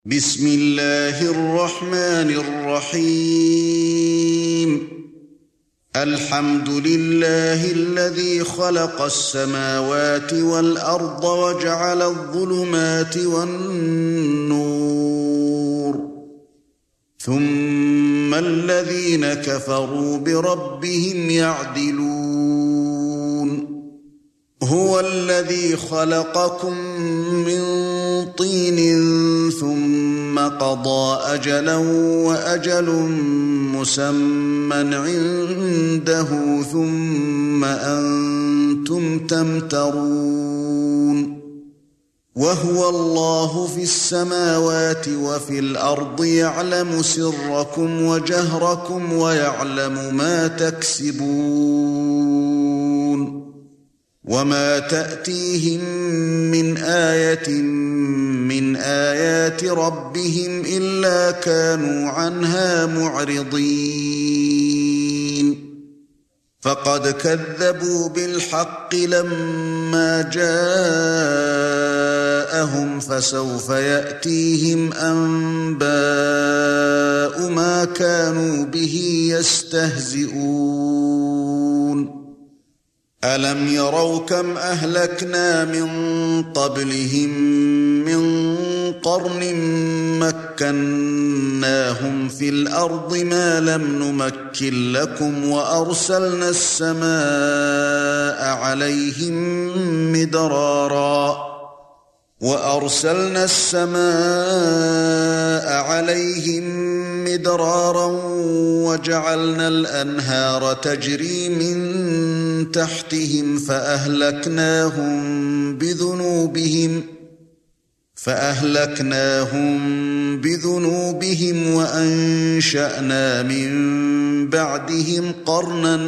بسم الله الرحمن الرحيم الحمد لله الذي خلق السماوات والأرض وجعل الظلمات والنور ثم الذين كفروا بربهم يعدلون هو الذي خلقكم من طين ثم قضى أجلا وأجل مسمى عنده ثم أنتم تمترون وهو الله في السماوات وفي الأرض يعلم سركم وجهركم ويعلم ما تكسبون وما تأتيهم من آية من آيات ربهم إلا كانوا عنها معرضين فقد كذبوا بالحق لما جاءهم فسوف يأتيهم أنباء ما كانوا به يستهزئون ألم يروا كم أهلكنا من قبلهم من قرن مكناهم في الأرض ما لم نمكن لكم وأرسلنا السماء عليهم مدرارا وجعلنا الأنهار تجري من تحتهم فأهلكناهم بذنوبهم وأنشأنا من بعدهم قرنا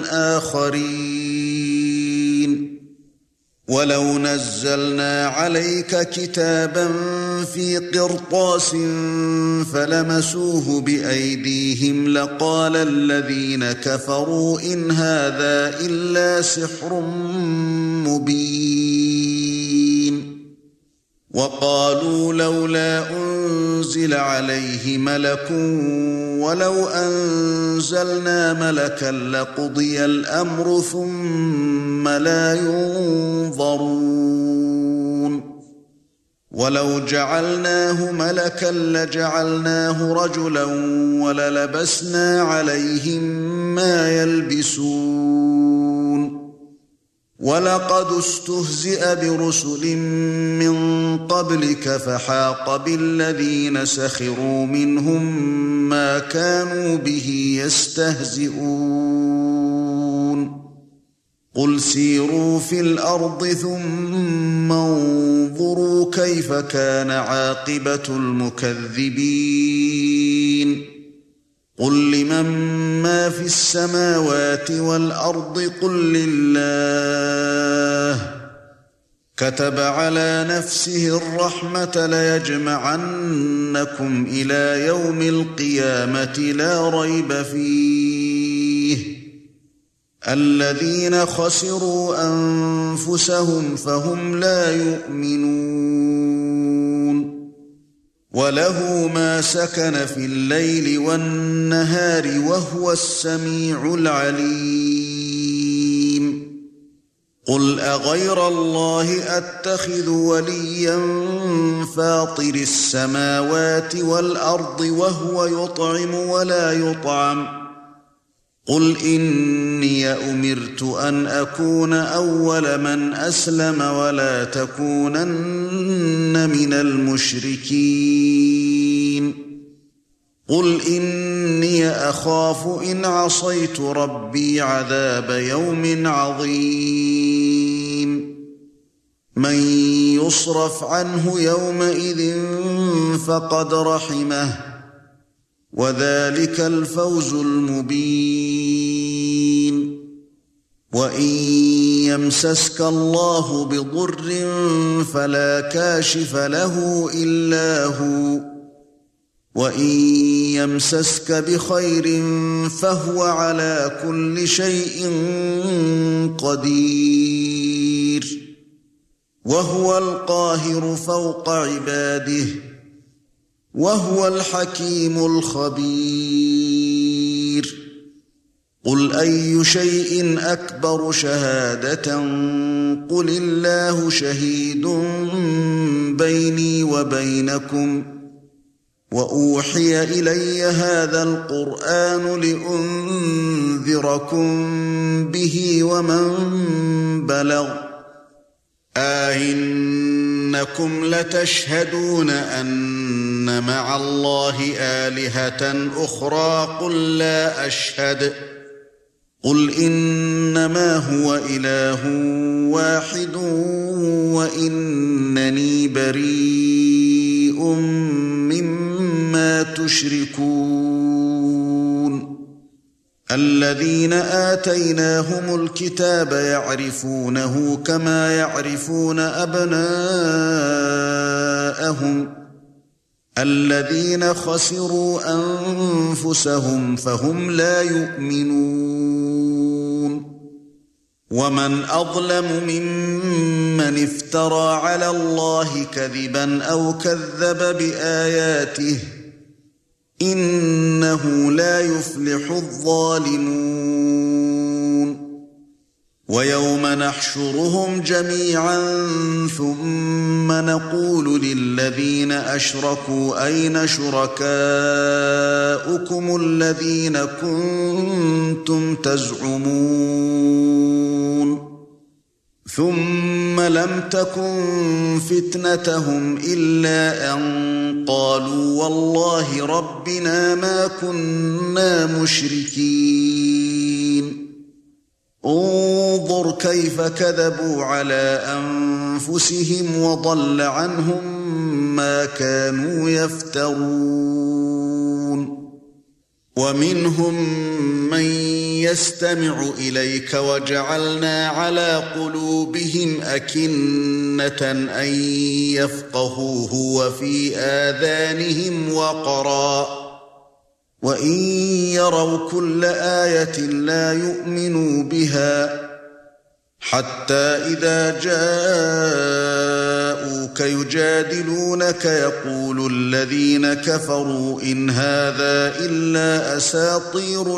آخرين ولو نزلنا عليك كتابا في قرطاس فلمسوه بأيديهم لقال الذين كفروا إن هذا إلا سحر مبين وقالوا لولا أنزل عليه ملك ولو أنزلنا ملكا لقضي الأمر ثم لا ينظرون ولو جعلناه ملكا لجعلناه رجلا وللبسنا عليهم ما يلبسون ولقد استهزئ برسل من قبلك فحاق بالذين سخروا منهم ما كانوا به يستهزئون قل سيروا في الأرض ثم انظروا كيف كان عاقبة المكذبين قل لمن ما في السماوات والأرض قل لله كتب على نفسه الرحمة ليجمعنكم إلى يوم القيامة لا ريب فيه الذين خسروا أنفسهم فهم لا يؤمنون وله ما سكن في الليل والنهار وهو السميع العليم قل أغير الله أتخذ وليا فاطر السماوات والأرض وهو يطعم ولا يطعم قل إني أمرت أن أكون أول من أسلم ولا تكونن من المشركين قل إني أخاف إن عصيت ربي عذاب يوم عظيم من يصرف عنه يومئذ فقد رحمه وذلك الفوز المبين وإن يمسسك الله بضر فلا كاشف له إلا هو وإن يمسسك بخير فهو على كل شيء قدير وهو القاهر فوق عباده وهو الحكيم الخبير. قل أي شيء أكبر شهادة قل الله شهيد بيني وبينكم وأوحي إلي هذا القرآن لأنذركم به ومن بلغ أئنكم لتشهدون أن مع الله آلهة أخرى قل لا أشهد قل إنما هو إله واحد وإنني بريء مما تشركون. الذين آتيناهم الكتاب يعرفونه كما يعرفون أبناءهم الذين خسروا أنفسهم فهم لا يؤمنون. ومن أظلم ممن افترى على الله كذبا أو كذب بآياته إنه لا يفلح الظالمون. ويوم نحشرهم جميعا ثم نقول للذين أشركوا أين شركاؤكم الذين كنتم تزعمون ثم لم تكن فتنتهم إلا أن قالوا والله ربنا ما كنا مشركين. انظر كيف كذبوا على أنفسهم وضل عنهم ما كانوا يفترون. ومنهم من يستمع إليك وجعلنا على قلوبهم أكنة أن يفقهوه وفي آذانهم وقرا وإن يروا كل آية لا يؤمنوا بها حتى إذا جاءوك يجادلونك يقول الذين كفروا إن هذا إلا أساطير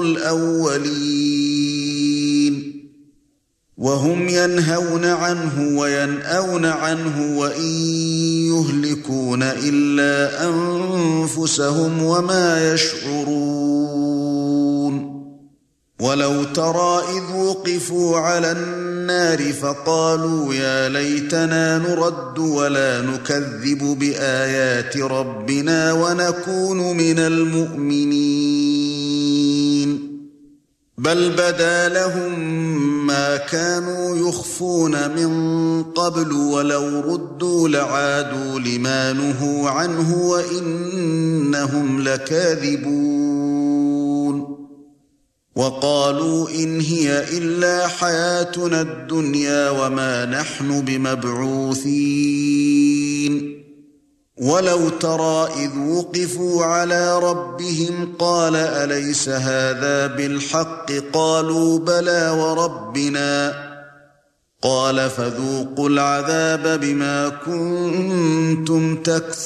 الأولين وهم ينهون عنه وينأون عنه وإن يهلكون إلا أنفسهم وما يشعرون. ولو ترى إذ وقفوا على النار فقالوا يا ليتنا نرد ولا نكذب بآيات ربنا ونكون من المؤمنين بل بدا لهم ما كانوا يخفون من قبل ولو ردوا لعادوا لما نهوا عنه وإنهم لكاذبون. وقالوا إن هي إلا حياتنا الدنيا وما نحن بمبعوثين. ولو ترى إذ وقفوا على ربهم قال أليس هذا بالحق قالوا بلى وربنا قال فذوقوا العذاب بما كنتم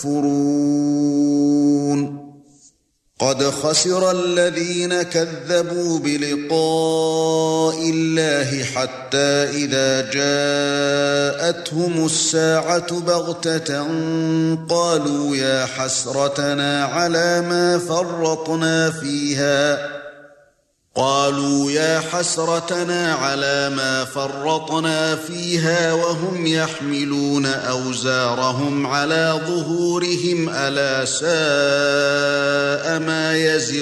تكفرون. قد خسر الذين كذبوا بلقاء الله حتى إذا جاءتهم الساعة بغتة قالوا يا حسرتنا على ما فرطنا فيها وهم يحملون أوزارهم على ظهورهم ألا ساء ما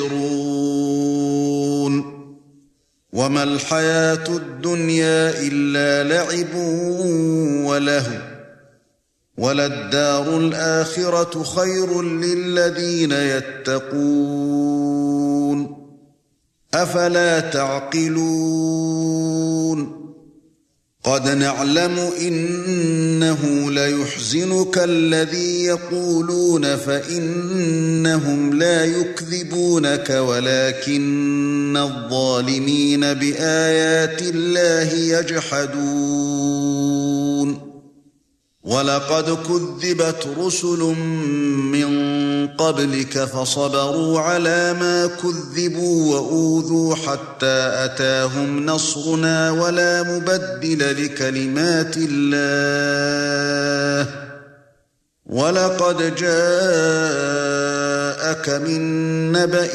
يزرون. وما الحياة الدنيا إلا لعب ولهو وللدار الآخرة خير للذين يتقون أفلا تعقلون. قد نعلم إنه ليحزنك الذي يقولون فإنهم لا يكذبونك ولكن الظالمين بآيات الله يجحدون. ولقد كذبت رسل من قبلك فصبروا على ما كذبوا وأوذوا حتى أتاهم نصرنا ولا مبدل لكلمات الله ولقد جاءك من نبأ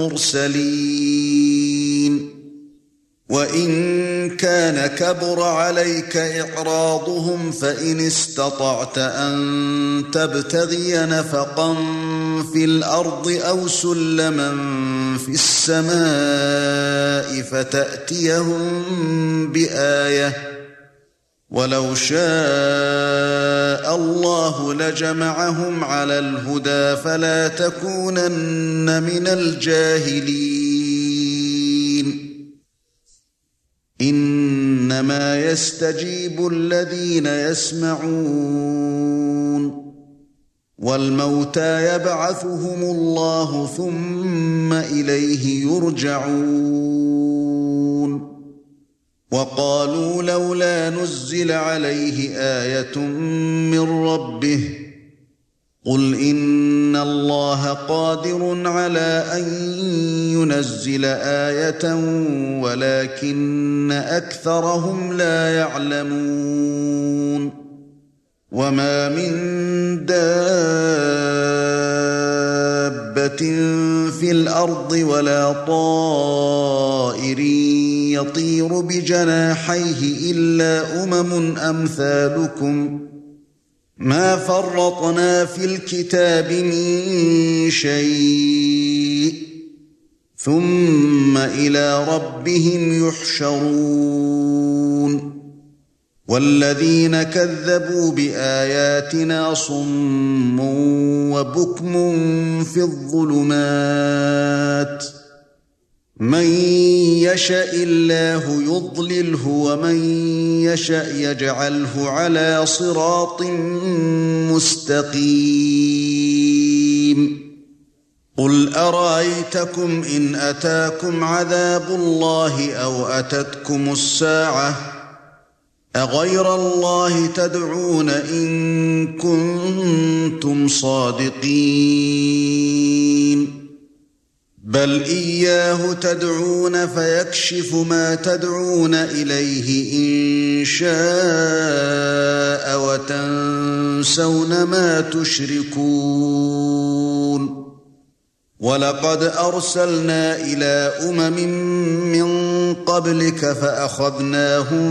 المرسلين وَإِن كَانَ كَبُرَ عَلَيْكَ إِعْرَاضُهُمْ فَإِنِ اسْتَطَعْتَ أَن تَبْتَغِيَ نَفَقًا فِي الْأَرْضِ أَوْ سُلَّمًا فِي السَّمَاءِ فَتَأْتِيَهُم بِآيَةٍ وَلَوْ شَاءَ اللَّهُ لَجَمَعَهُمْ عَلَى الْهُدَى فَلَا تَكُونَنَّ مِنَ الْجَاهِلِينَ إِنَّمَا يَسْتَجِيبُ الَّذِينَ يَسْمَعُونَ وَالْمَوْتَى يَبْعَثُهُمُ اللَّهُ ثُمَّ إِلَيْهِ يُرْجَعُونَ وَقَالُوا لَوْلَا نُزِّلَ عَلَيْهِ آيَةٌ مِّن رَّبِّهِ قُلْ إِنَّ اللَّهَ قَادِرٌ عَلَى أَن يُنَزِّلَ آيَةً وَلَكِنَّ أَكْثَرَهُمْ لَا يَعْلَمُونَ وَمَا مِن دَابَّةٍ فِي الْأَرْضِ وَلَا طَائِرٍ يَطِيرُ بِجَنَاحَيْهِ إِلَّا أَمْثَالُكُمْ مَا فَرَّطْنَا فِي الْكِتَابِ مِن شَيْءٍ ثُمَّ إِلَى رَبِّهِمْ يُحْشَرُونَ وَالَّذِينَ كَذَّبُوا بِآيَاتِنَا صُمٌّ وَبُكْمٌ فِي الظُّلُمَاتِ مَن يَشَإِ اللَّهُ يُضْلِلْهُ وَمَن يَشَأْ يَجْعَلْهُ عَلَى صِرَاطٍ مُّسْتَقِيمٍ قُلْ أَرَأَيْتَكُمْ إِنْ أَتَاكُمْ عَذَابُ اللَّهِ أَوْ أَتَتْكُمُ السَّاعَةُ أَغَيْرَ اللَّهِ تَدْعُونَ إِن كُنتُمْ صَادِقِينَ بَلْ إِيَّاهُ تَدْعُونَ فَيَكْشِفُ مَا تَدْعُونَ إِلَيْهِ إِن شَاءَ وَتَنسَوْنَ مَا تُشْرِكُونَ وَلَقَدْ أَرْسَلْنَا إِلَى من قَبْلِكَ فَأَخَذْنَاهُم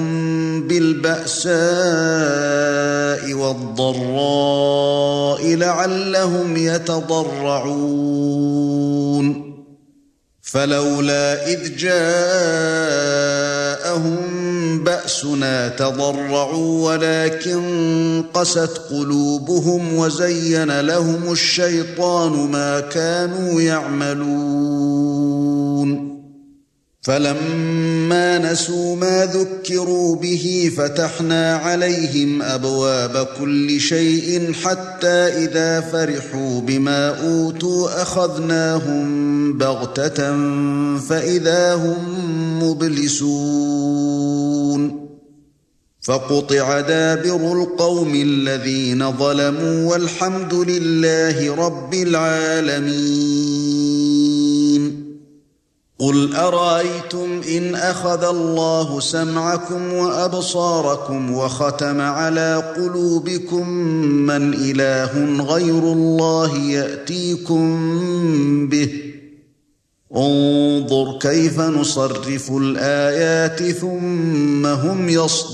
بِالْبَأْسَاءِ وَالضَّرَّاءِ لَعَلَّهُمْ يَتَضَرَّعُونَ فَلَوْلَا إِذْ جَاءَهُم بَأْسُنَا تَضَرَّعُوا وَلَكِن قَسَتْ قُلُوبُهُمْ وَزَيَّنَ لَهُمُ الشَّيْطَانُ مَا كَانُوا يَعْمَلُونَ فَلَمَّا نَسُوا مَا ذُكِّرُوا بِهِ فَتَحْنَا عَلَيْهِمْ أَبْوَابَ كُلِّ شَيْءٍ حَتَّى إِذَا فَرِحُوا بِمَا أُوتُوا أَخَذْنَاهُمْ بَغْتَةً فَإِذَا هُمْ مُبْلِسُونَ فَقُطِعَ دَابِرُ الْقَوْمِ الَّذِينَ ظَلَمُوا وَالْحَمْدُ لِلَّهِ رَبِّ الْعَالَمِينَ قُلْ أَرَأَيْتُمْ إِنْ أَخَذَ اللَّهُ سَمْعَكُمْ وَأَبْصَارَكُمْ وَخَتَمَ عَلَى قُلُوبِكُمْ مَنْ إِلَٰهٌ غَيْرُ اللَّهِ يَأْتِيكُمْ بِهِ انظُرْ كَيْفَ نُصَرِّفُ الْآيَاتِ ثُمَّ هُمْ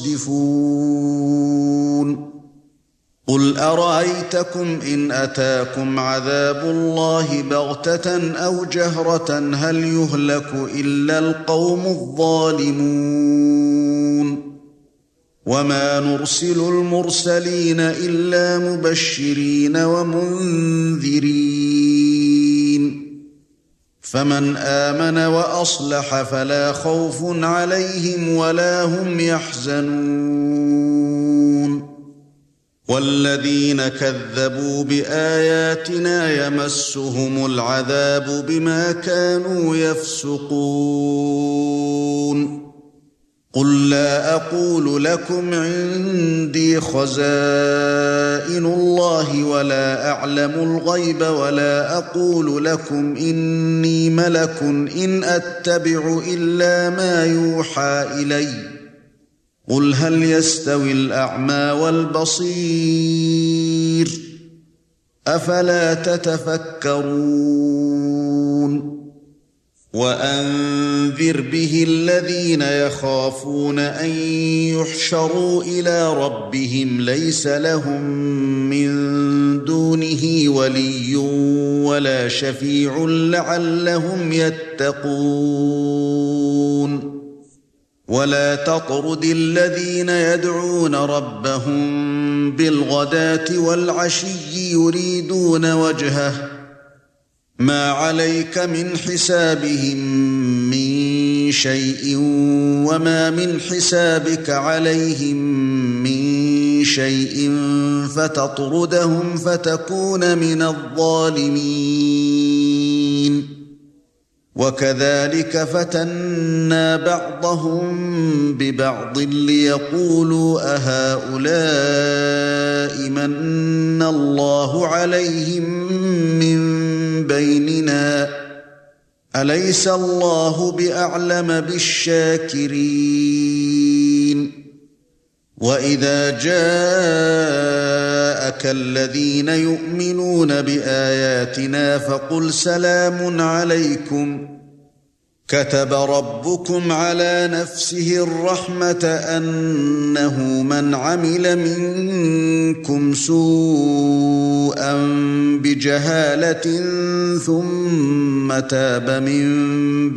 يَصْدِفُونَ قُلْ أَرَأَيْتَكُمْ إِنْ أَتَاكُمْ عَذَابُ اللَّهِ بَغْتَةً أَوْ جَهْرَةً هَلْ يُهْلَكُ إِلَّا الْقَوْمُ الظَّالِمُونَ وَمَا نُرْسِلُ الْمُرْسَلِينَ إِلَّا مُبَشِّرِينَ وَمُنذِرِينَ فَمَنْ آمَنَ وَأَصْلَحَ فَلَا خَوْفٌ عَلَيْهِمْ وَلَا هُمْ يَحْزَنُونَ وَالَّذِينَ كَذَّبُوا بِآيَاتِنَا يَمَسُّهُمُ الْعَذَابُ بِمَا كَانُوا يَفْسُقُونَ قل لا أقول لكم عندي خزائن الله ولا أعلم الغيب ولا أقول لكم إني ملك إن أتبع إلا ما يوحى إلي قل هل يستوي الأعمى والبصير أفلا تتفكرون وأنذر به الذين يخافون أن يحشروا إلى ربهم ليس لهم من دونه ولي ولا شفيع لعلهم يتقون ولا تطرد الذين يدعون ربهم بالغداة والعشي يريدون وجهه ما عليك من حسابهم من شيء وما من حسابك عليهم من شيء فتطردهم فتكون من الظالمين وكذلك فتنا بعضهم ببعض ليقولوا أهؤلاء من الله عليهم من بيننا أليس الله بأعلم بالشاكرين وإذا جاءك الذين يؤمنون بآياتنا فقل سلام عليكم كتب ربكم على نفسه الرحمة أنه من عمل منكم سوءا بجهالة ثم تاب من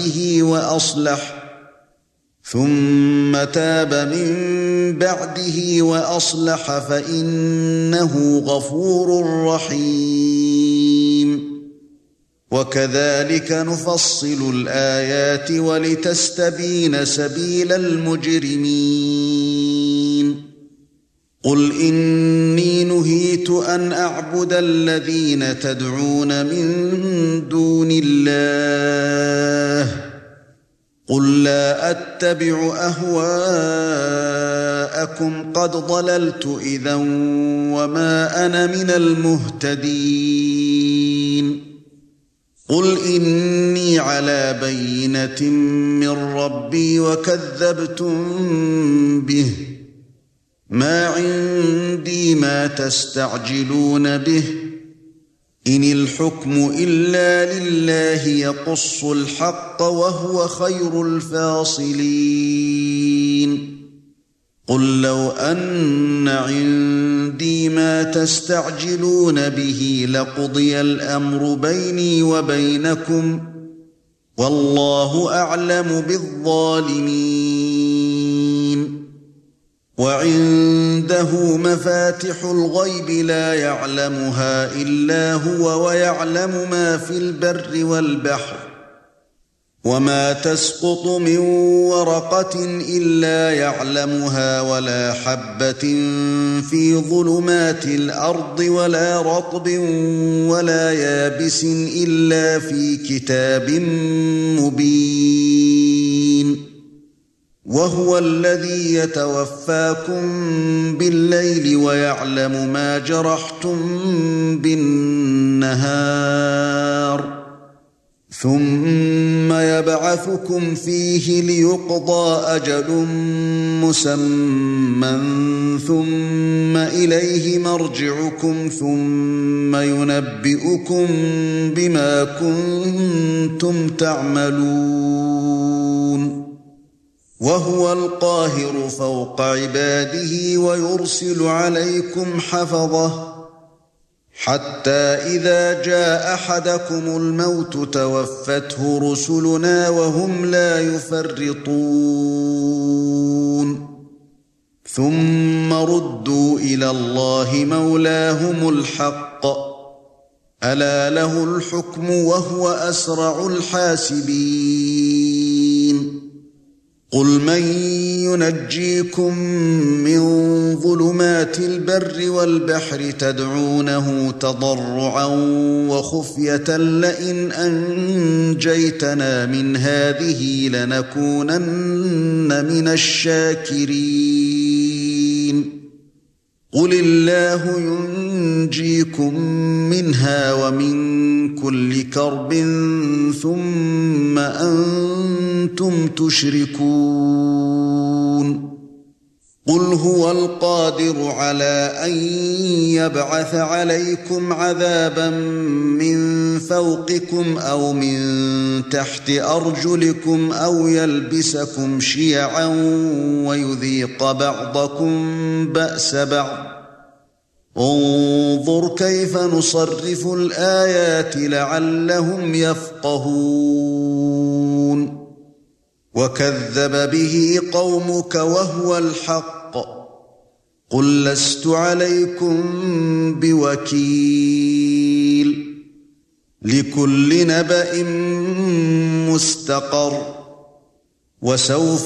بعده وأصلح فإنه غفور رحيم وكذلك نفصل الآيات ولتستبين سبيل المجرمين قل إني نهيت أن أعبد الذين تدعون من دون الله قل لا أتبع أهواءكم قد ضللت إذا وما أنا من المهتدين قل إني على بينة من ربي وكذبتم به ما عندي ما تستعجلون به إن الحكم إلا لله يقص الحق وهو خير الفاصلين قل لو أن عندي ما تستعجلون به لقضي الأمر بيني وبينكم والله أعلم بالظالمين وعنده مفاتح الغيب لا يعلمها إلا هو ويعلم ما في البر والبحر وما تسقط من ورقة إلا يعلمها ولا حبة في ظلمات الأرض ولا رطب ولا يابس إلا في كتاب مبين وهو الذي يتوفاكم بالليل ويعلم ما جرحتم بالنهار ثم يبعثكم فيه ليقضى أجل مسمى ثم إليه مرجعكم ثم ينبئكم بما كنتم تعملون وهو القاهر فوق عباده ويرسل عليكم حفظه حتى إذا جاء أحدكم الموت توفته رسلنا وهم لا يفرطون ثم ردوا إلى الله مولاهم الحق ألا له الحكم وهو أسرع الحاسبين قُلْ مَن يُنَجِّيكُم مِّن ظُلُمَاتِ الْبَرِّ وَالْبَحْرِ تَدْعُونَهُ تَضَرُّعًا وَخُفْيَةً لَّئِنْ أَنجَيْتَنَا مِنْ هَٰذِهِ لَنَكُونَنَّ مِنَ الشَّاكِرِينَ قُلِ اللَّهُ يُنْجِيكُم مِّنْهَا وَمِن كُلِّ كَرْبٍ ثُمَّ أَنتُمْ تُشْرِكُونَ قُلْ هُوَ الْقَادِرُ عَلَىٰ أَن يَبْعَثَ عَلَيْكُمْ عَذَابًا مِّن فَوْقِكُمْ أَوْ مِن تَحْتِ أَرْجُلِكُمْ أَوْ يَلْبِسَكُمْ شِيَعًا وَيُذِيقَ بَعْضَكُم بَأْسَ بَعْضٍ انظُرْ كَيْفَ نُصَرِّفُ الْآيَاتِ لَعَلَّهُمْ يَفْقَهُونَ وَكَذَّبَ بِهِ قَوْمُكَ وَهُوَ الْحَقُّ قُل لَّسْتُ عَلَيْكُمْ بِوَكِيلٍ لِكُلِّ نَبَإٍ مُّسْتَقَرٌّ وَسَوْفَ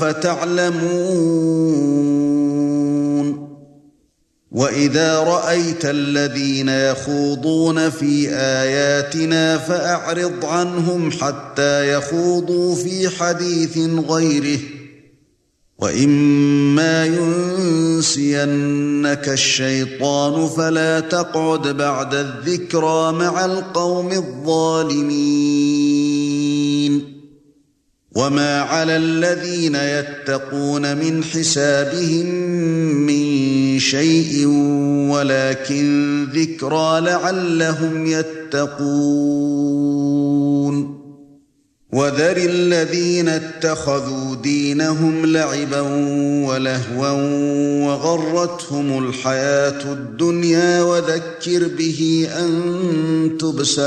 تَعْلَمُونَ وَإِذَا رَأَيْتَ الَّذِينَ يَخُوضُونَ فِي آيَاتِنَا فَأَعْرِضْ عَنْهُمْ حَتَّى يَخُوضُوا فِي حَدِيثٍ غَيْرِهِ وَإِمَّا يُنسِيَنَّكَ الشَّيْطَانُ فَلَا تَقْعُدْ بَعْدَ الذِّكْرَىٰ مَعَ الْقَوْمِ الظَّالِمِينَ وَمَا عَلَى الَّذِينَ يَتَّقُونَ مِنْ حِسَابِهِم مِّن شَيْءٍ وَلَكِن ذِكْرَىٰ لَعَلَّهُمْ يَتَّقُونَ وَذَرِ الَّذِينَ اتَّخَذُوا دِينَهُمْ لَعِبًا وَلَهْوًا وَغَرَّتْهُمُ الْحَيَاةُ الدُّنْيَا وَذَكِّرْ بِهِ أَن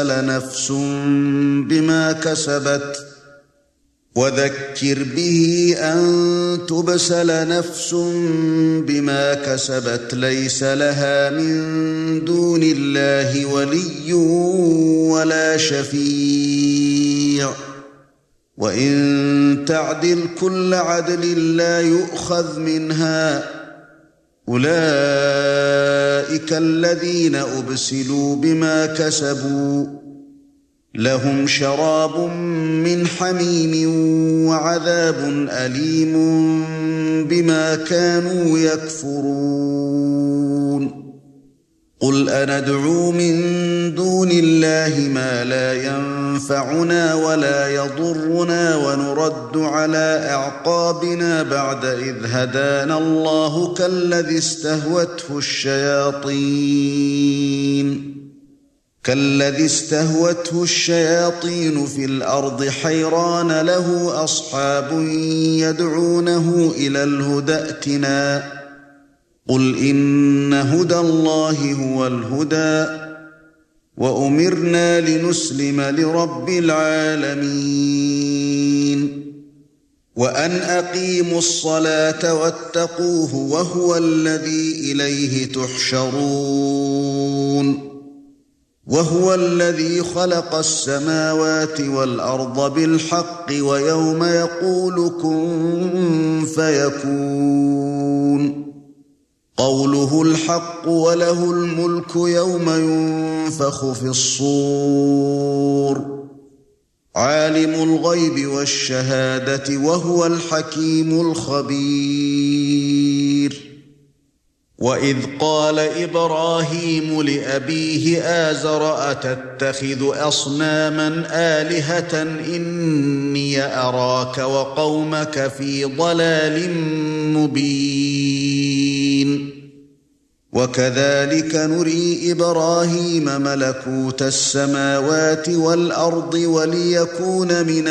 تُبْسَلَ نَفْسٌ بِمَا كَسَبَتْ لَيْسَ لَهَا مِن دُونِ اللَّهِ وَلِيٌّ وَلَا شَفِيعٌ وَإِن تَعْدِلْ كُلَّ عَدْلٍ لَّا يُؤْخَذْ مِنْهَا أُولَئِكَ الَّذِينَ أُبْسِلُوا بِمَا كَسَبُوا لَهُمْ شَرَابٌ مِّنْ حَمِيمٍ وَعَذَابٌ أَلِيمٌ بِمَا كَانُوا يَكْفُرُونَ قُلْ أَنَدْعُو مِن دُونِ اللَّهِ مَا لَا يَنفَعُنَا وَلَا يَضُرُّنَا وَنُرَدُّ عَلَىٰ أَعْقَابِنَا بَعْدَ إِذْ هَدَانَا اللَّهُ كالذي استهوته الشياطين في الأرض حيران له أصحاب يدعونه إلى الهدى ائتنا قل إن هدى الله هو الهدى وأمرنا لنسلم لرب العالمين وأن أقيموا الصلاة واتقوه وهو الذي إليه تحشرون وهو الذي خلق السماوات والأرض بالحق ويوم يقول كن فيكون قوله الحق وله الملك يوم ينفخ في الصور عالم الغيب والشهادة وهو الحكيم الخبير وَإِذْ قَالَ إِبْرَاهِيمُ لِأَبِيهِ آزَرَ أَتَتَّخِذُ أَصْنَامًا آلِهَةً إِنِّي أَرَاكَ وَقَوْمَكَ فِي ضَلَالٍ مُبِينٍ وَكَذَلِكَ نُرِي إِبْرَاهِيمَ مَلَكُوتَ السَّمَاوَاتِ وَالْأَرْضِ وَلِيَكُونَ مِنَ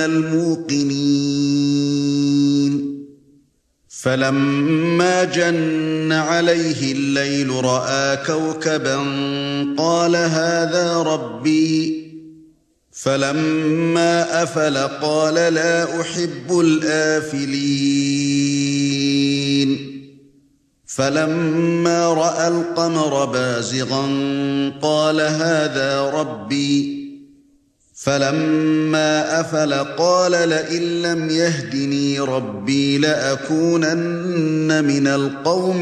الْمُوقِنِينَ فَلَمَّا جَنَّ عَلَيْهِ اللَّيْلُ رَأَىٰ كَوْكَبًا قَالَ هَٰذَا رَبِّي فَلَمَّا أَفَلَ قَالَ لَا أُحِبُّ الْآفِلِينَ فَلَمَّا رَأَى الْقَمَرَ بَازِغًا قَالَ هَٰذَا رَبِّي فَلَمَّا أَفَلَ قَالَ لَئِن لَّمْ يَهْدِنِي رَبِّي لَأَكُونَنَّ مِنَ الْقَوْمِ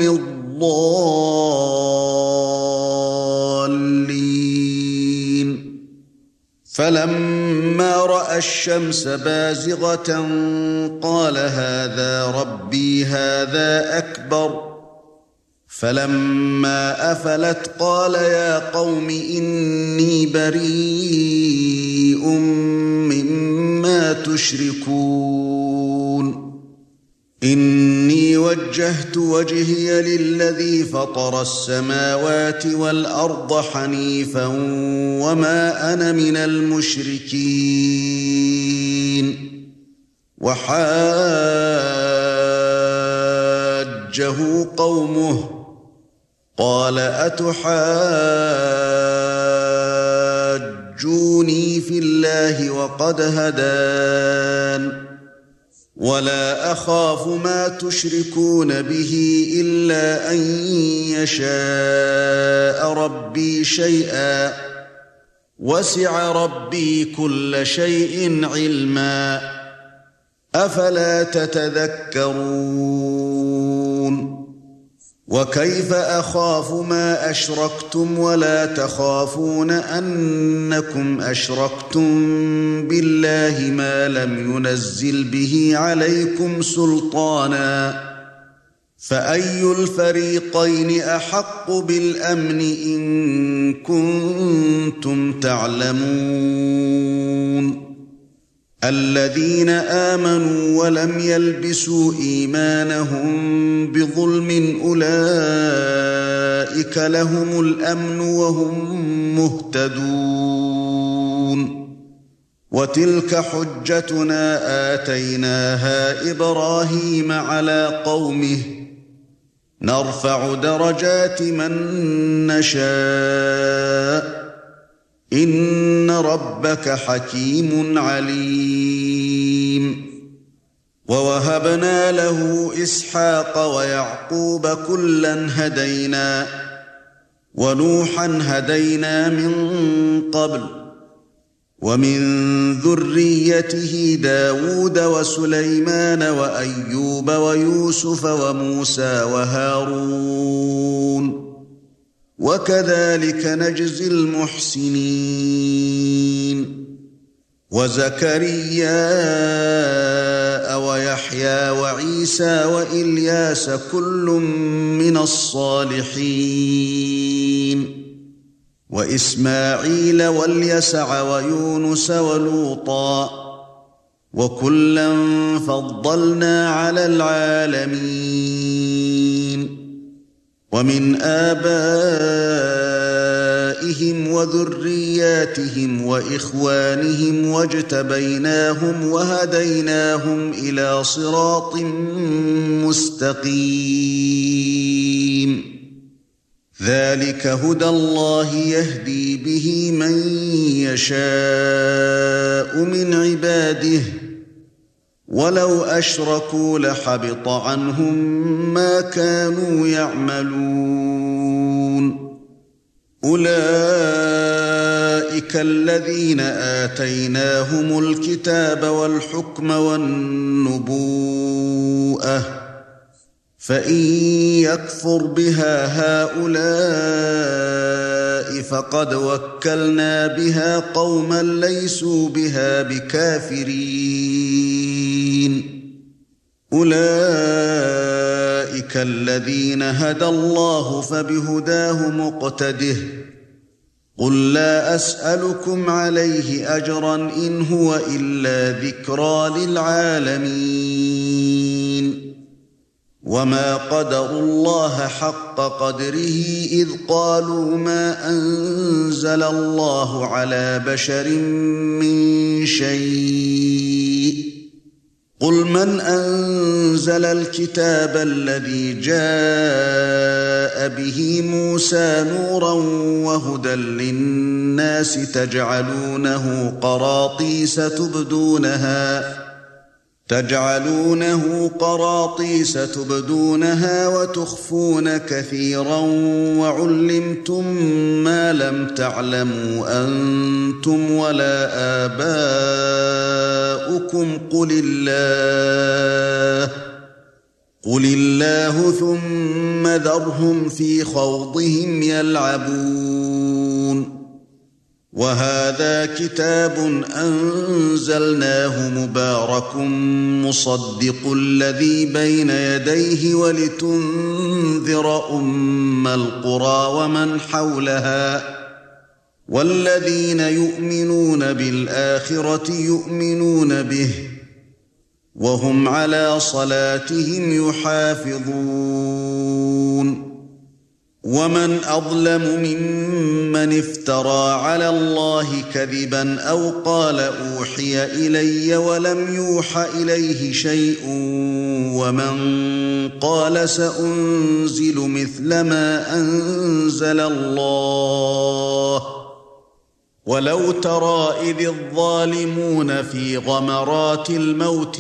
الضَّالِّينَ فَلَمَّا رَأَى الشَّمْسَ بَازِغَةً قَالَ هَذَا رَبِّي هَذَا أَكْبَرُ فَلَمَّا أَفَلَتْ قَالَ يَا قَوْمِ إِنِّي بَرِيءٌ مِّمَّا تُشْرِكُونَ إِنِّي وَجَّهْتُ وَجْهِيَ لِلَّذِي فَطَرَ السَّمَاوَاتِ وَالْأَرْضَ حَنِيفًا وَمَا أَنَا مِنَ الْمُشْرِكِينَ وَحَاجَّهُ قَوْمُهُ قَالَ أَتُحَاجُّونِي فِي اللَّهِ وَقَدْ هَدَانِ وَلَا أَخَافُ مَا تُشْرِكُونَ بِهِ إِلَّا أَن يَشَاءَ رَبِّي شَيْئًا وَسِعَ رَبِّي كُلَّ شَيْءٍ عِلْمًا أَفَلَا تَتَذَكَّرُونَ وَكَيْفَ أَخَافُ مَا أَشْرَكْتُمْ وَلَا تَخَافُونَ أَنَّكُمْ أَشْرَكْتُمْ بِاللَّهِ مَا لَمْ يُنَزِّلْ بِهِ عَلَيْكُمْ سُلْطَانًا فَأَيُّ الْفَرِيقَيْنِ أَحَقُّ بِالْأَمْنِ إِن كُنتُمْ تَعْلَمُونَ الَّذِينَ آمَنُوا وَلَمْ يَلْبِسُوا إِيمَانَهُم بِظُلْمٍ أُولَئِكَ لَهُمُ الْأَمْنُ وَهُمْ مُهْتَدُونَ وَتِلْكَ حُجَّتُنَا آتَيْنَاهَا إِبْرَاهِيمَ عَلَى قَوْمِهِ نَرْفَعُ دَرَجَاتٍ مَن نَّشَاءُ إِنَّ رَبَّكَ حَكِيمٌ عَلِيمٌ وَوَهَبْنَا لَهُ إِسْحَاقَ وَيَعْقُوبَ كُلًّا هَدَيْنَا وَنُوحًا هَدَيْنَا مِن قَبْلُ وَمِن ذُرِّيَّتِهِ دَاوُودَ وَسُلَيْمَانَ وَأَيُّوبَ وَيُوسُفَ وَمُوسَى وَهَارُونَ وَكَذَلِكَ نَجْزِي الْمُحْسِنِينَ وَزَكَرِيَّا وَيَحْيَى وَعِيسَى وَإِلْيَاسَ كُلٌّ مِّنَ الصَّالِحِينَ وَإِسْمَاعِيلَ وَالْيَسَعَ وَيُونُسَ وَلُوطًا وَكُلًّا فَضَّلْنَا عَلَى الْعَالَمِينَ وَمِنْ آبَائِهِمْ وَذُرِّيَّاتِهِمْ وَإِخْوَانِهِمْ وَاجْتَبَيْنَاهُمْ وَهَدَيْنَاهُمْ إِلَى صِرَاطٍ مُسْتَقِيمٍ ذَلِكَ هُدَى اللَّهِ يَهْدِي بِهِ مَن يَشَاءُ مِنْ عِبَادِهِ وَلَوْ أَشْرَكُوا لَحَبِطَ عَنْهُم مَّا كَانُوا يَعْمَلُونَ أُولَئِكَ الَّذِينَ آتَيْنَاهُمُ الْكِتَابَ وَالْحُكْمَ وَالنُّبُوءَةَ فَإِن يَكْفُرْ بِهَا هَؤُلَاءِ فَقَدْ وَكَّلْنَا بِهَا قَوْمًا لَّيْسُوا بِهَا بِكَافِرِينَ أُولَئِكَ الَّذِينَ هَدَى اللَّهُ فَبِهُدَاهُ مُقْتَدِهْ قُل لَّا أَسْأَلُكُمْ عَلَيْهِ أَجْرًا إِنْ هُوَ إِلَّا ذِكْرَىٰ لِلْعَالَمِينَ وَمَا قَدَرُوا اللَّهَ حَقَّ قَدْرِهِ إِذْ قَالُوا مَا أَنزَلَ اللَّهُ عَلَى بَشَرٍ مِّن شَيْءٍ قُلْ مَنْ أَنزَلَ الْكِتَابَ الَّذِي جَاءَ بِهِ مُوسَى نُورًا وَهُدًى لِّلنَّاسِ تَجْعَلُونَهُ قَرَاطِيسَ تجعلونه قراطيس تبدونها وتخفون كثيرا وعلمتم ما لم تعلموا أنتم ولا آباؤكم قل الله ثم ذرهم في خوضهم يلعبون وهذا كتاب أنزلناه مبارك مصدق الذي بين يديه ولتنذر أم القرى ومن حولها والذين يؤمنون بالآخرة يؤمنون به وهم على صلاتهم يحافظون ومن أظلم ممن افترى على الله كذبا أو قال أوحي إلي ولم يوح إليه شيء ومن قال سأنزل مثل ما أنزل الله ولو ترى إذ الظالمون في غمرات الموت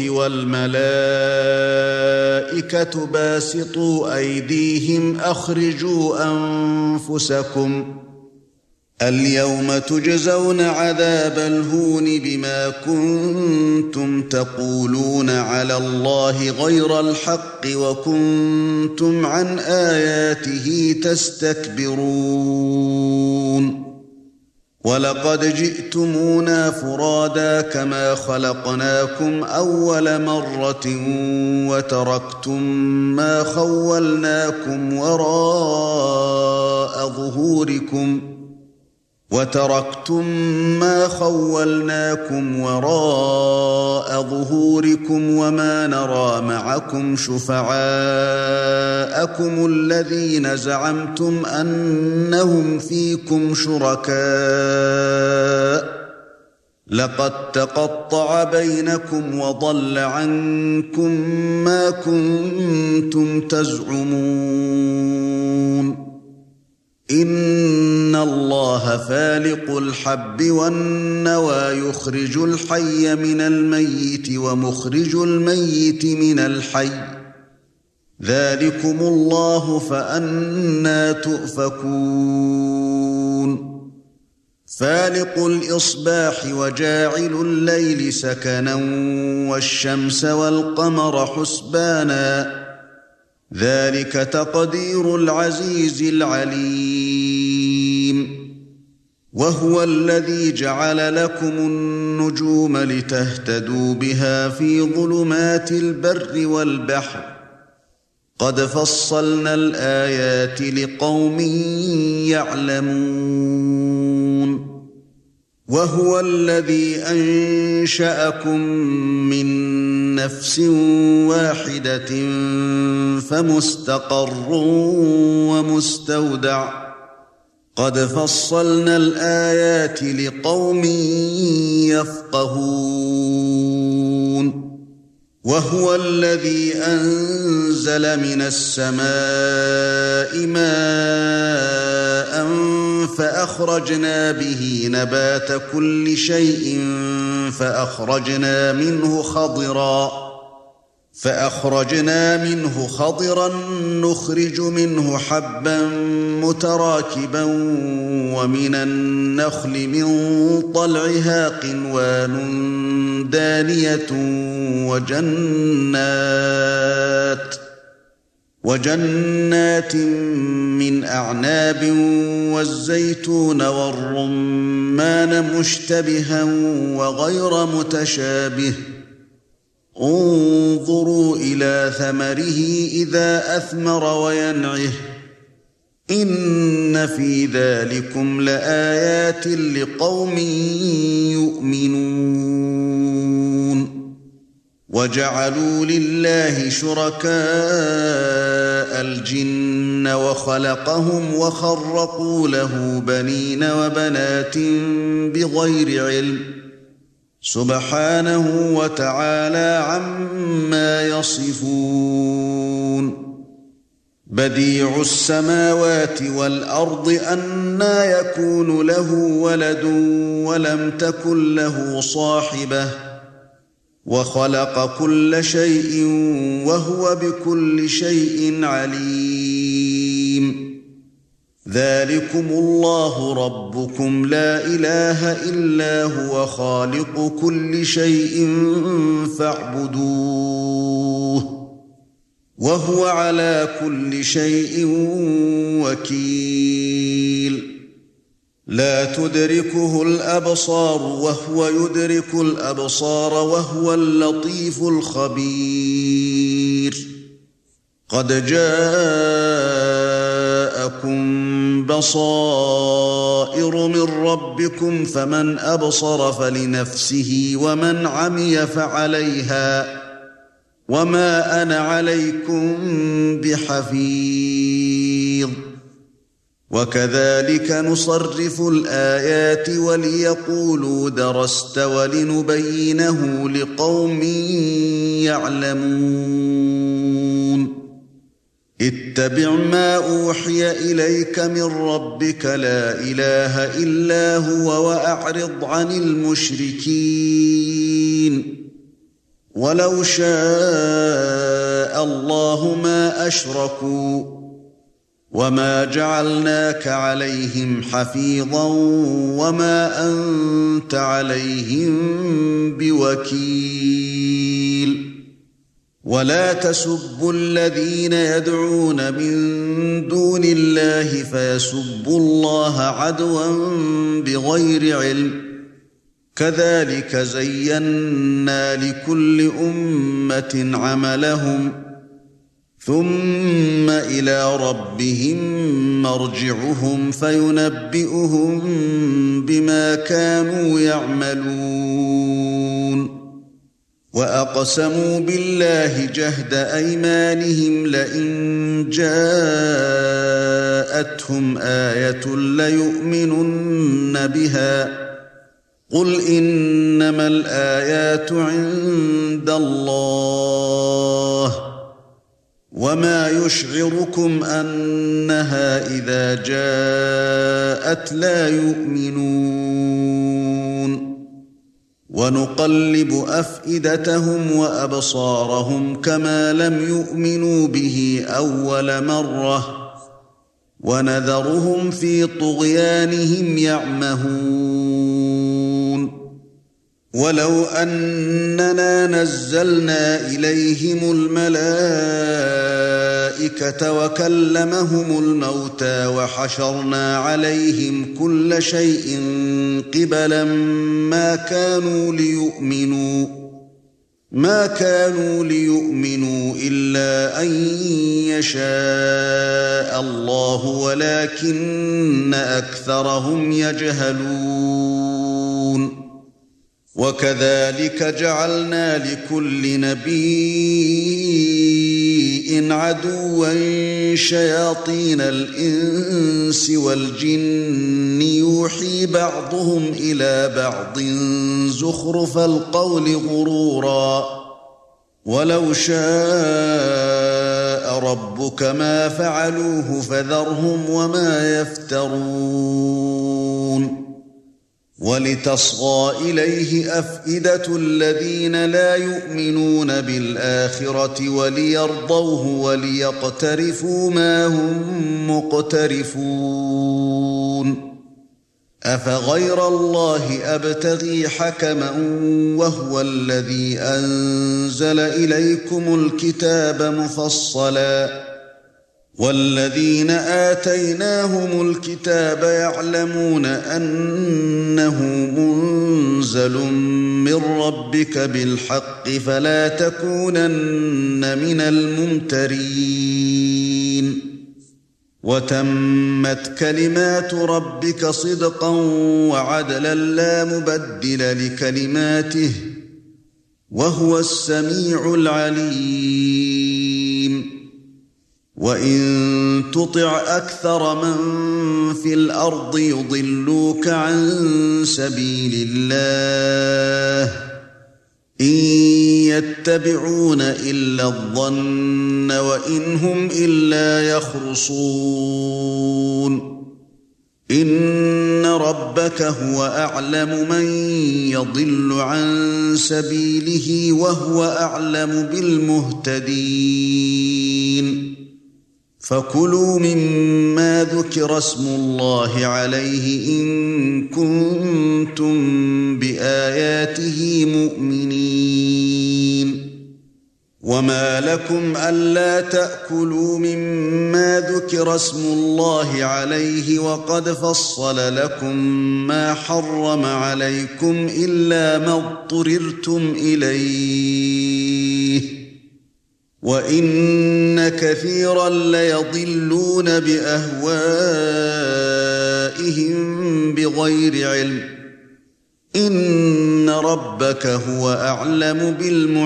والملائكة باسطوا أيديهم أخرجوا أنفسكم اليوم تجزون عذاب الهون بما كنتم تقولون على الله غير الحق وكنتم عن آياته تستكبرون وَلَقَدْ جِئْتُمُونَا فُرَادَى كَمَا خَلَقْنَاكُمْ أَوَّلَ مَرَّةٍ وَتَرَكْتُمْ مَا خَوَّلْنَاكُمْ وَرَاءَ ظُهُورِكُمْ وَمَا نَرَى مَعَكُمْ شُفَعَاءَكُمُ الَّذِينَ زَعَمْتُمْ أَنَّهُمْ فِيكُمْ شُرَكَاءُ لَقَدْ تَقَطَّعَ بَيْنَكُمْ وَضَلَّ عَنكُم مَّا كُنتُمْ تَزْعُمُونَ إِنَّ اللَّهَ فَالِقُ الْحَبِّ وَالنَّوَى يُخْرِجُ الْحَيَّ مِنَ الْمَيِّتِ وَمُخْرِجُ الْمَيِّتِ مِنَ الْحَيِّ ذَلِكُمُ اللَّهُ فَأَنَّىٰ تُؤْفَكُونَ فَالِقُ الْإِصْبَاحِ وَجَاعِلُ اللَّيْلِ سَكَنًا وَالشَّمْسَ وَالْقَمَرَ حُسْبَانًا ذَلِكَ تَقْدِيرُ الْعَزِيزِ الْعَلِيمِ وَهُوَ الَّذِي جَعَلَ لَكُمُ النُّجُومَ لِتَهْتَدُوا بِهَا فِي ظُلُمَاتِ الْبَرِّ وَالْبَحْرِ قَدْ فَصَّلْنَا الْآيَاتِ لِقَوْمٍ يَعْلَمُونَ وَهُوَ الَّذِي أَنشَأَكُم مِّن نَّفْسٍ وَاحِدَةٍ فَمُسْتَقَرٌّ وَمُسْتَوْدَعٌ قَدْ فَصَّلْنَا الْآيَاتِ لِقَوْمٍ يَفْقَهُونَ وَهُوَ الَّذِي أَنزَلَ مِنَ السَّمَاءِ مَاءً فَأَخْرَجْنَا بِهِ نَبَاتَ كُلِّ شَيْءٍ فأخرجنا منه خضرا نخرج منه حبا متراكبا ومن النخل من طلعها قنوان دانية وجنات من أعناب والزيتون والرمان مشتبها وغير متشابه انظروا إلى ثمره إذا أثمر وينعه إن في ذلكم لآيات لقوم يؤمنون وجعلوا لله شركاء الجن وخلقهم وخرقوا له بنين وبنات بغير علم سبحانه وتعالى عما يصفون بديع السماوات والأرض أنى يكون له ولد ولم تكن له صاحبة وخلق كل شيء وهو بكل شيء عليم ذلكم الله ربكم لا إله إلا هو خالق كل شيء فاعبدوه وهو على كل شيء وكيل لا تدركه الأبصار وهو يدرك الأبصار وهو اللطيف الخبير قد جاءكم بصائر من ربكم فمن أبصر فلنفسه ومن عمي فعليها وما أنا عليكم بحفيظ وكذلك نصرف الآيات وليقولوا درست ولنبينه لقوم يعلمون اتبع ما أوحي إليك من ربك لا إله إلا هو وأعرض عن المشركين ولو شاء الله ما أشركوا وما جعلناك عليهم حفيظا وما أنت عليهم بوكيل ولا تسبوا الذين يدعون من دون الله فيسبوا الله عدوا بغير علم كذلك زينا لكل أمة عملهم ثم إلى ربهم مرجعهم فينبئهم بما كانوا يعملون وأقسموا بالله جهد أيمانهم لئن جاءتهم آية ليؤمنن بها قل إنما الآيات عند الله وما يشعركم أنها إذا جاءت لا يؤمنون ونقلب أفئدتهم وأبصارهم كما لم يؤمنوا به أول مرة ونذرهم في طغيانهم يعمهون ولو أننا نزلنا إليهم الملائكة وكلمهم الموتى وحشرنا عليهم كل شيء قبلا ما كانوا ليؤمنوا إلا أن يشاء الله ولكن أكثرهم يجهلون وكذلك جعلنا لكل نبي عدوا شياطين الإنس والجن يوحي بعضهم إلى بعض زخرف القول غرورا ولو شاء ربك ما فعلوه فذرهم وما يفترون ولتصغى إليه أفئدة الذين لا يؤمنون بالآخرة وليرضوه وليقترفوا ما هم مقترفون أفغير الله أبتغي حكما وهو الذي أنزل إليكم الكتاب مفصلا والذين آتيناهم الكتاب يعلمون أنه منزل من ربك بالحق فلا تكونن من الممترين وتمت كلمات ربك صدقا وعدلا لا مبدل لكلماته وهو السميع العليم وَإِن تُطِعْ أَكْثَرَ مَن فِي الْأَرْضِ يُضِلُّوكَ عَن سَبِيلِ اللَّهِ إِن يَتَّبِعُونَ إِلَّا الظَّنَّ وَإِنْ هُمْ إِلَّا يَخْرُصُونَ إن ربك هو أعلم من يضل عن سبيله وهو أعلم بالمهتدين فكلوا مما ذكر اسم الله عليه إن كنتم بآياته مؤمنين وما لكم ألا تأكلوا مما ذكر اسم الله عليه وقد فصل لكم ما حرم عليكم إلا ما اضطررتم إليه وإن كثيرا ليضلون بأهوائهم بغير علم إن ربك هو أعلم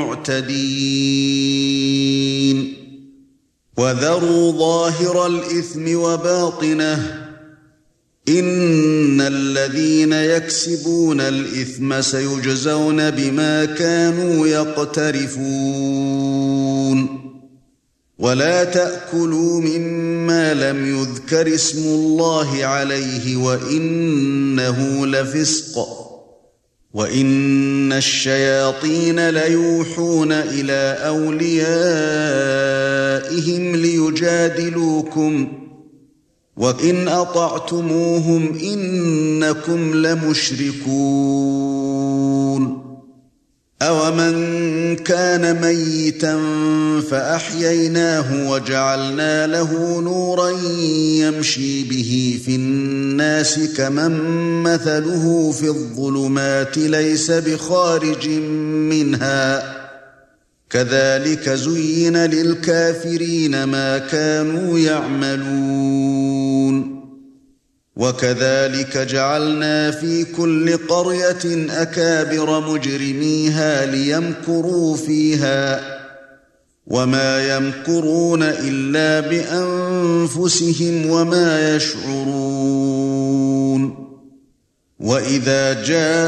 بالمعتدين وذروا ظاهر الإثم وباطنه إن الذين يكسبون الإثم سيجزون بما كانوا يقترفون ولا تأكلوا مما لم يذكر اسم الله عليه وإنه لفسق وإن الشياطين ليوحون إلى أوليائهم ليجادلوكم وإن أطعتموهم إنكم لمشركون أومن كان ميتا فأحييناه وجعلنا له نورا يمشي به في الناس كمن مثله في الظلمات ليس بخارج منها كذلك زين للكافرين ما كانوا يعملون وكذلك جعلنا في كل قرية أكابر مجرميها ليمكروا فيها وما يمكرون إلا بأنفسهم وما يشعرون وإذا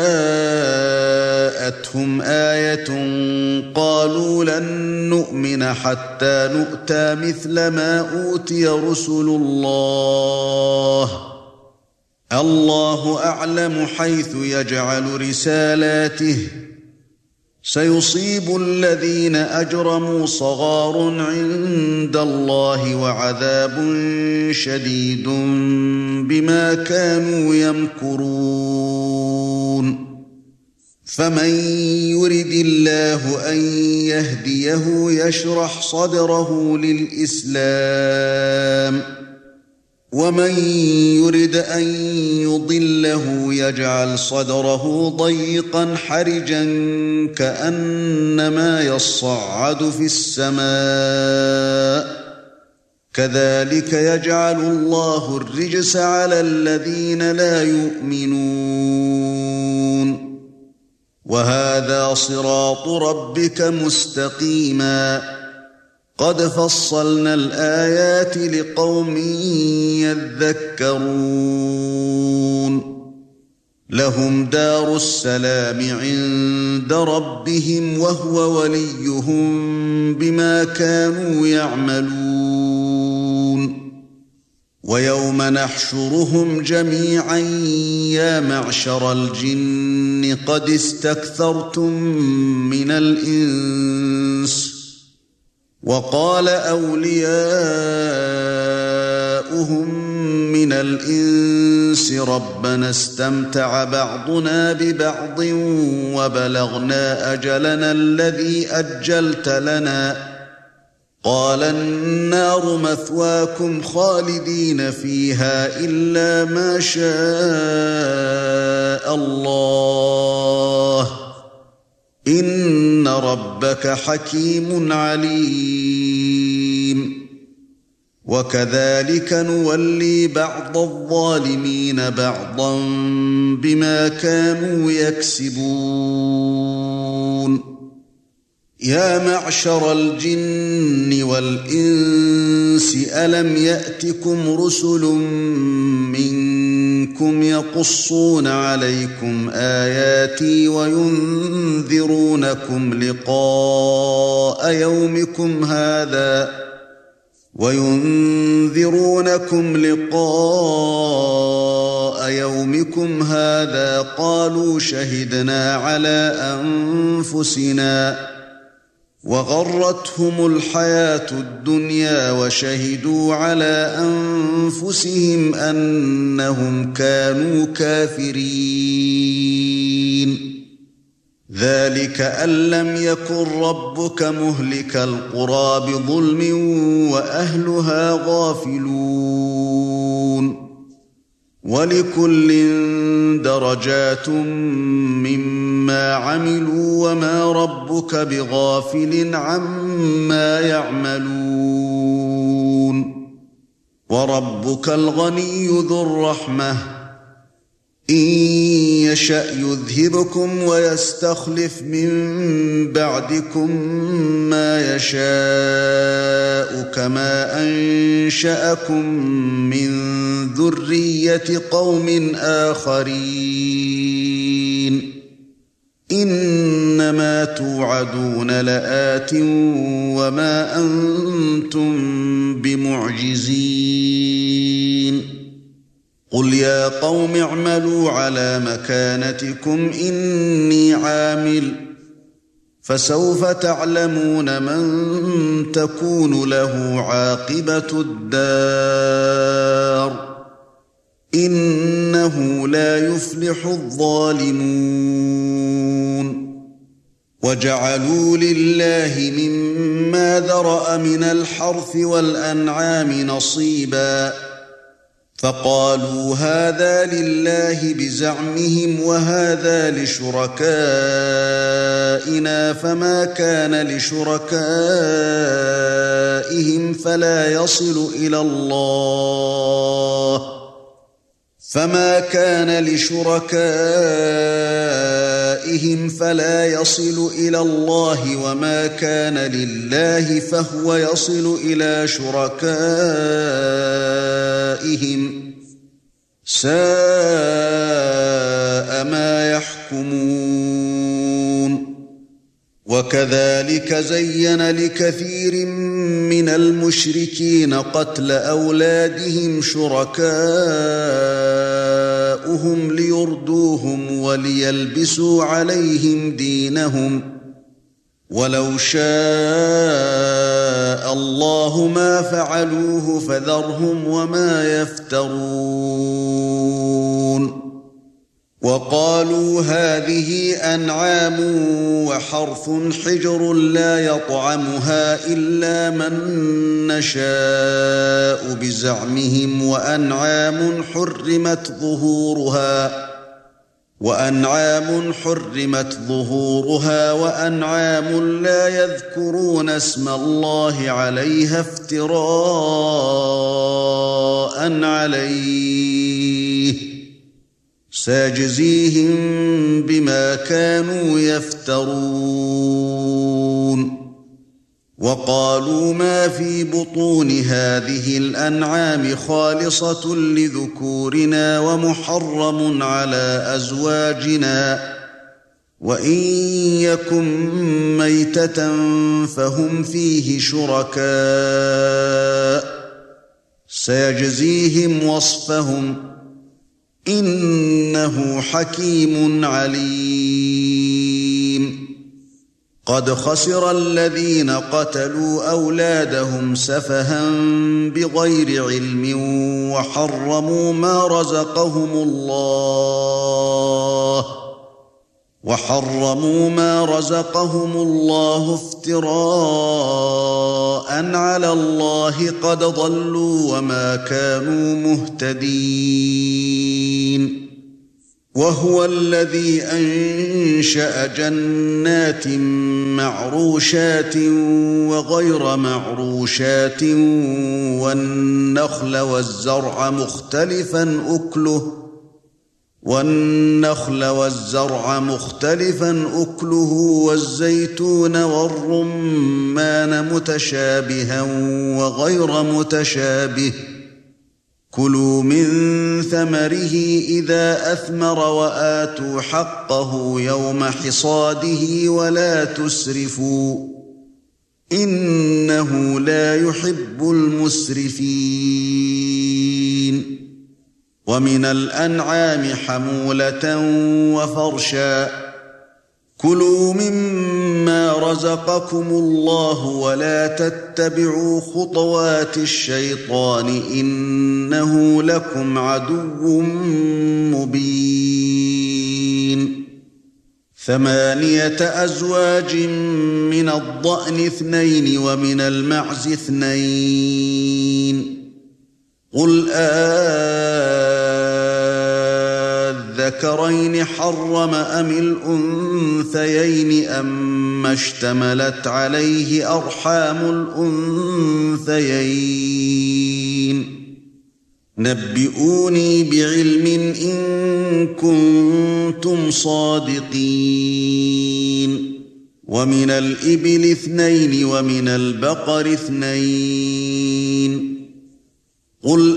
جاءتهم آية قالوا لن نؤمن حتى نؤتى مثل ما أوتي رسل الله أعلم حيث يجعل رسالاته سيصيب الذين أجرموا صغار عند الله وعذاب شديد بما كانوا يمكرون فمن يرد الله أن يهديه يشرح صدره للإسلام ومن يرد أن يضله يجعل صدره ضيقا حرجا كأنما يصعد في السماء كذلك يجعل الله الرجس على الذين لا يؤمنون وهذا صراط ربك مستقيما قد فصلنا الآيات لقوم يذكرون لهم دار السلام عند ربهم وهو وليهم بما كانوا يعملون ويوم نحشرهم جميعا يا معشر الجن قد استكثرتم من الإنس وقال أولياؤهم من الإنس ربنا استمتع بعضنا ببعض وبلغنا أجلنا الذي أجلت لنا قال النار مثواكم خالدين فيها إلا ما شاء الله إن ربك حكيم عليم وكذلك نولي بعض الظالمين بعضا بما كانوا يكسبون يا معشر الجن والإنس ألم يأتكم رسل منكم يقصون عليكم آياتي وينذرونكم لقاء يومكم هذا وينذرونكم لقاء يومكم هذا قالوا شهدنا على أنفسنا وغرتهم الحياة الدنيا وشهدوا على أنفسهم أنهم كانوا كافرين ذلك أن لم يكن ربك مهلك القرى بظلم وأهلها غافلون ولكل درجات مما عملوا وما ربك بغافل عما يعملون وربك الغني ذو الرحمة إن يشأ يذهبكم ويستخلف من بعدكم ما يشاء كما أنشأكم من ذرية قوم آخرين إنما توعدون لآت وما أنتم بمعجزين قل يا قوم اعملوا على مكانتكم إني عامل فسوف تعلمون من تكون له عاقبة الدار إنه لا يفلح الظالمون وجعلوا لله مما ذرأ من الحرث والأنعام نصيبا فقالوا هذا لله بزعمهم وهذا لشركائنا فما كان لشركائهم فلا يصل إلى الله وما كان لله فهو يصل إلى شركائهم ساء ما يحكمون وكذلك زين لكثير من المشركين قتل أولادهم شركاؤهم ليردوهم وليلبسوا عليهم دينهم ولو شاء الله ما فعلوه فذرهم وما يفترون وقالوا هذه أنعام وحرث حجر لا يطعمها إلا من نشاء بزعمهم وأنعام حرمت ظهورها وأنعام لا يذكرون اسم الله عليها افتراء عليه سيجزيهم بما كانوا يفترون وقالوا ما في بطون هذه الأنعام خالصة لذكورنا ومحرم على أزواجنا وإن يكن ميتة فهم فيه شركاء سيجزيهم وصفهم إنه حكيم عليم قد خسر الذين قتلوا أولادهم سفها بغير علم وحرموا ما رزقهم الله افتراء على الله قد ضلوا وما كانوا مهتدين وهو الذي أنشأ جنات معروشات وغير معروشات والنخل والزرع مختلفا أكله والزيتون والرمان متشابها وغير متشابه كلوا من ثمره إذا أثمر وآتوا حقه يوم حصاده ولا تسرفوا إنه لا يحب المسرفين ومن الأنعام حمولة وفرشا كلوا مما رزقكم الله ولا تتبعوا خطوات الشيطان إنه لكم عدو مبين 8 أزواج من الضأن 2 ومن المعز 2 قل الذكرين حرم أم الأنثيين أما اشتملت عليه أرحام الأنثيين نبئوني بعلم إن كنتم صادقين ومن الإبل 2 ومن البقر 2 قل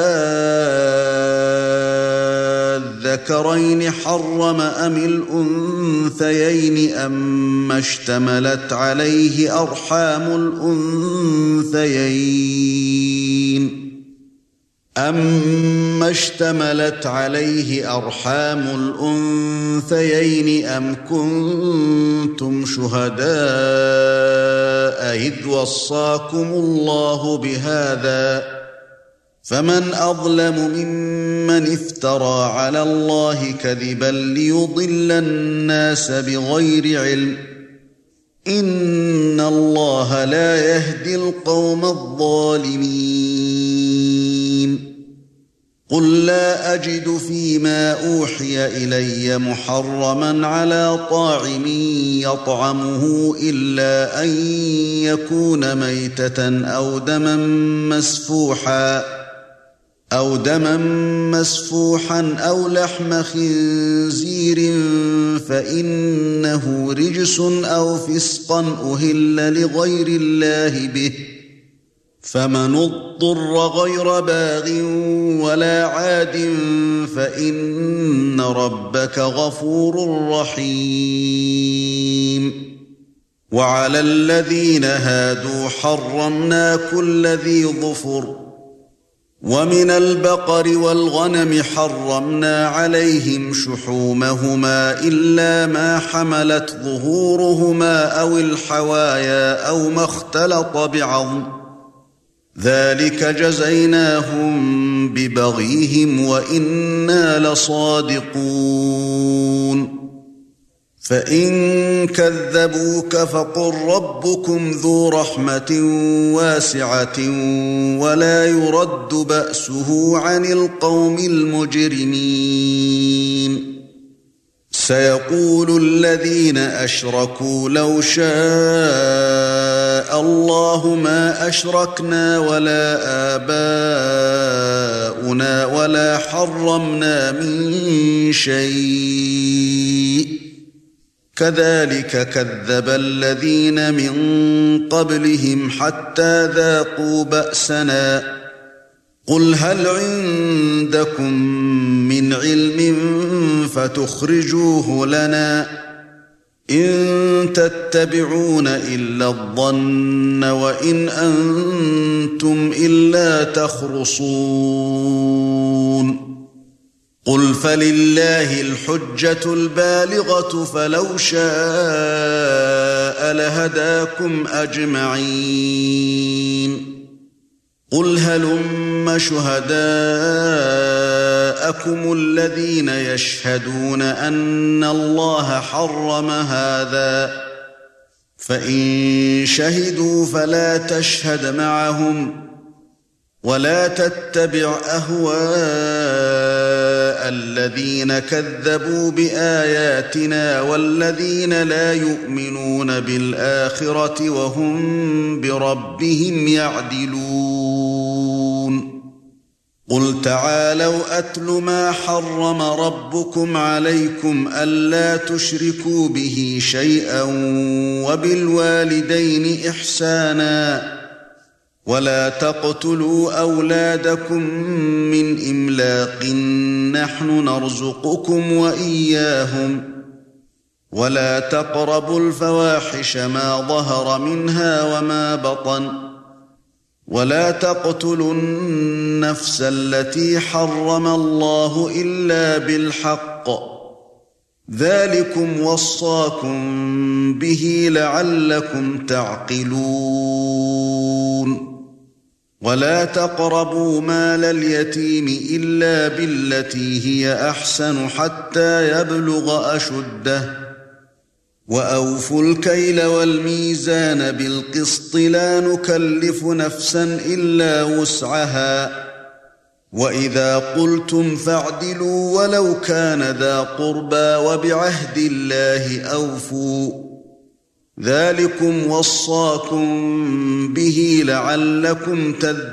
الذكرين حرم أم الأنثيين أما اشتملت عليه أرحام الأنثيين أم كنتم شهداء إذ وصاكم الله بهذا فمن أظلم ممن افترى على الله كذبا ليضل الناس بغير علم إن الله لا يهدي القوم الظالمين قل لا أجد فيما أوحي إلي محرما على طاعم يطعمه إلا أن يكون ميتة أو دما مسفوحا أو لحم خنزير فإنه رجس أو فسقا أهل لغير الله به فمن اضطر غير باغ ولا عاد فإن ربك غفور رحيم وعلى الذين هادوا حرمنا كل ذي ظفر ومن البقر والغنم حرمنا عليهم شحومهما إلا ما حملت ظهورهما أو الحوايا أو ما اختلط بعظم ذلك جزيناهم ببغيهم وإنا لصادقون فإن كذبوك فقل ربكم ذو رحمة واسعة ولا يرد بأسه عن القوم المجرمين سيقول الذين أشركوا لو شاء الله ما أشركنا ولا آباؤنا ولا حرمنا من شيء كذلك كذب الذين من قبلهم حتى ذاقوا بأسنا قل هل عندكم من علم فتخرجوه لنا إن تتبعون إلا الظن وإن أنتم إلا تخرصون قل فلله الحجة البالغة فلو شاء لهداكم أجمعين قل هلم شهداءكم الذين يشهدون أن الله حرم هذا فإن شهدوا فلا تشهد معهم ولا تتبع أهواء الذين كذبوا بآياتنا والذين لا يؤمنون بالآخرة وهم بربهم يعدلون قل تعالوا أتل ما حرم ربكم عليكم ألا تشركوا به شيئا وبالوالدين إحسانا ولا تقتلوا أولادكم من إملاق نحن نرزقكم وإياهم ولا تقربوا الفواحش ما ظهر منها وما بطن ولا تقتلوا النفس التي حرم الله إلا بالحق ذلكم وصاكم به لعلكم تعقلون ولا تقربوا مال اليتيم إلا بالتي هي أحسن حتى يبلغ أشده وأوفوا الكيل والميزان بالقسط لا نكلف نفسا إلا وسعها وإذا قلتم فاعدلوا ولو كان ذا قربى وبعهد الله أوفوا ذلكم وصاكم به لعلكم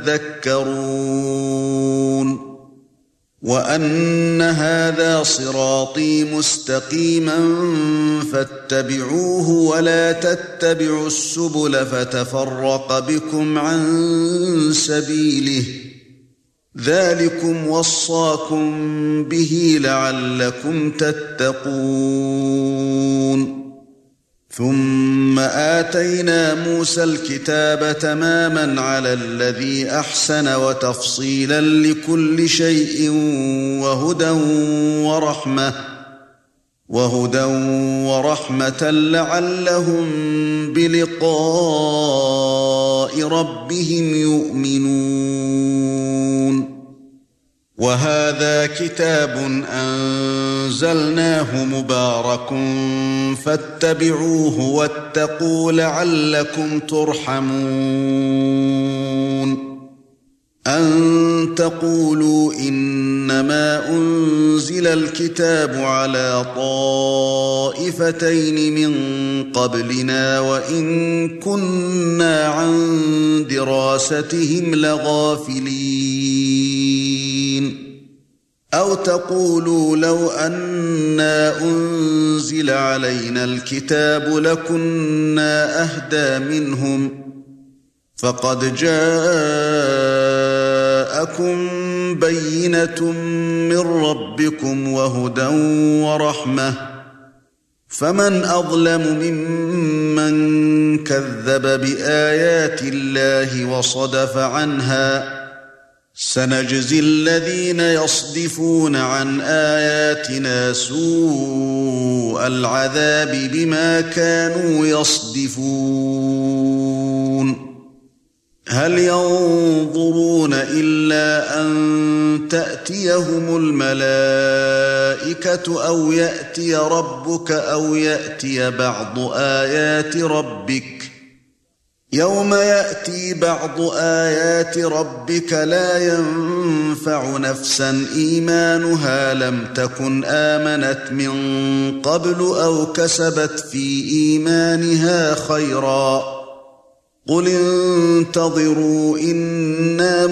تذكرون وأن هذا صراطي مستقيما فاتبعوه ولا تتبعوا السبل فتفرق بكم عن سبيله ذلكم وصاكم به لعلكم تتقون ثم آتينا موسى الكتاب تماما على الذي أحسن وتفصيلا لكل شيء وهدى ورحمة لعلهم بلقاء ربهم يؤمنون وهذا كتاب أنزلناه مبارك فاتبعوه واتقوا لعلكم ترحمون أن تقولوا إنما أنزل الكتاب على طائفتين من قبلنا وإن كنا عن دراستهم لغافلين أو تقولوا لو أنا أنزل علينا الكتاب لكنا أهدى منهم فقد جاءكم بينة من ربكم وهدى ورحمة فمن أظلم ممن كذب بآيات الله وصدف عنها سنجزي الذين يصدفون عن آياتنا سوء العذاب بما كانوا يصدفون هل ينظرون إلا أن تأتيهم الملائكة أو يأتي ربك أو يأتي بعض آيات ربك يوم يأتي بعض آيات ربك لا ينفع نفسا إيمانها لم تكن آمنت من قبل أو كسبت في إيمانها خيرا قل انتظروا إنا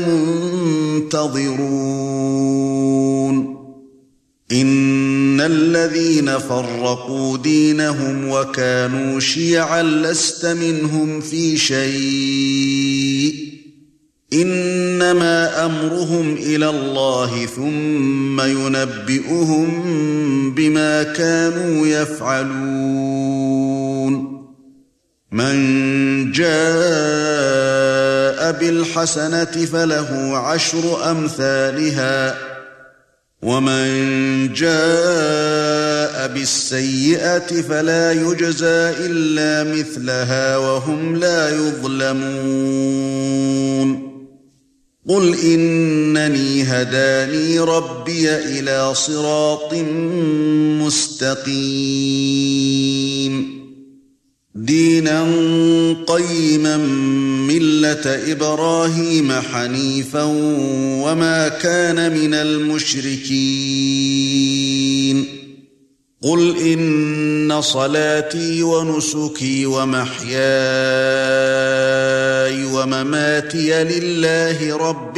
منتظرون إن الذين فرقوا دينهم وكانوا شيعا لست منهم في شيء إنما أمرهم إلى الله ثم ينبئهم بما كانوا يفعلون من جاء بالحسنة فله 10 أمثالها ومن جاء بالسيئة فلا يجزى إلا مثلها وهم لا يظلمون قل إنني هداني ربي إلى صراط مستقيم دينا قيما ملة إبراهيم حنيفا وما كان من المشركين قل إن صلاتي ونسكي ومحياي ومماتي لله رب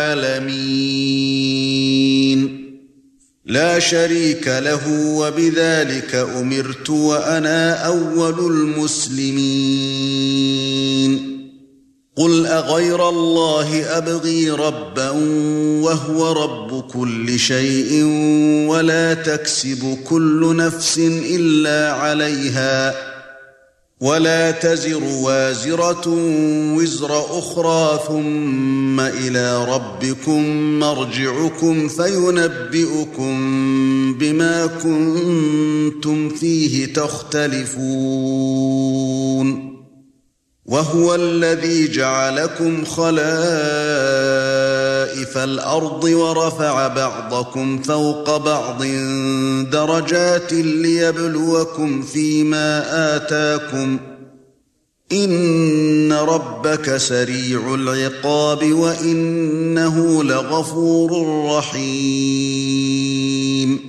العالمين لا شريك له وبذلك أمرت وأنا أول المسلمين قُلْ أَغَيْرَ اللَّهِ أَبْغِي رَبًّا وَهُوَ رَبُّ كُلِّ شَيْءٍ وَلَا تَكْسِبُ كُلُّ نَفْسٍ إِلَّا عَلَيْهَا وَلَا تَزِرُ وَازِرَةٌ وِزْرَ أُخْرَى ثُمَّ إِلَى رَبِّكُمْ مَرْجِعُكُمْ فَيُنَبِّئُكُم بِمَا كُنتُمْ فِيهِ تَخْتَلِفُونَ وَهُوَ الَّذِي جَعَلَكُمْ خَلَائِفَ الْأَرْضِ وَرَفَعَ بَعْضَكُمْ فَوْقَ بَعْضٍ دَرَجَاتٍ لِيَبْلُوَكُمْ فِيمَا آتَاكُمْ ۗ إِنَّ رَبَّكَ سَرِيعُ الْعِقَابِ وَإِنَّهُ لَغَفُورٌ رَّحِيمٌ